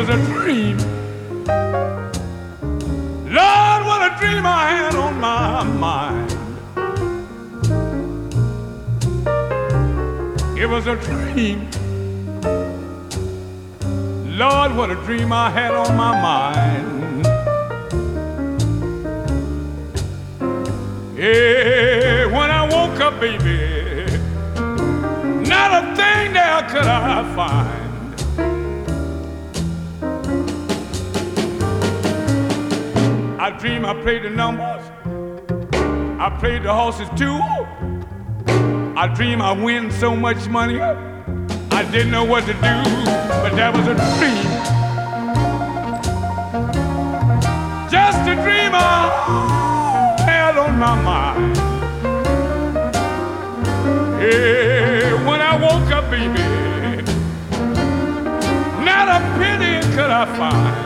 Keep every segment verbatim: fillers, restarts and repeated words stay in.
was a dream. Lord, what a dream I had on my mind. It was a dream. Lord, what a dream I had on my mind. Yeah, when I woke up, baby, not a thing there could I find. I dream I played the numbers, I played the horses too. I dream I win so much money, I didn't know what to do, but that was a dream. Just a dream I had on my mind. Yeah, when I woke up, baby, not a penny could I find.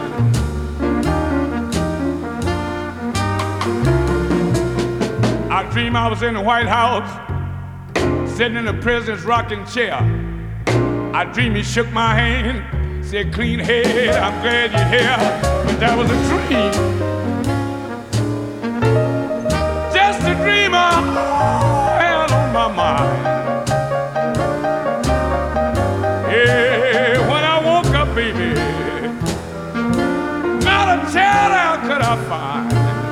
I dream I was in the White House, sitting in the president's rocking chair. I dream he shook my hand, said, "Clean head, I'm glad you're here." But that was a dream. Just a dream I had on my mind. Yeah, when I woke up, baby, not a child out could I find.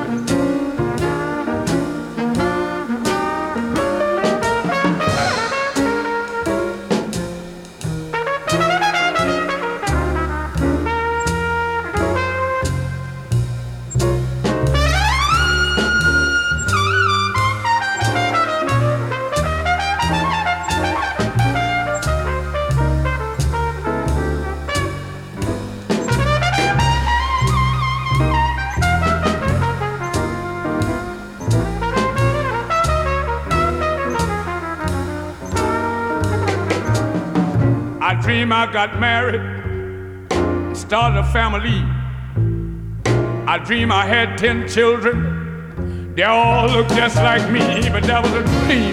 I dream I got married, started a family. I dream I had ten children. They all look just like me, but that was a dream.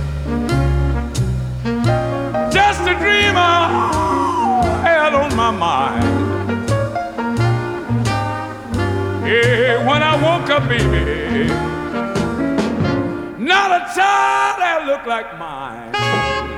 Just a dream I had on my mind. Yeah, when I woke up, baby, not a child that looked like mine.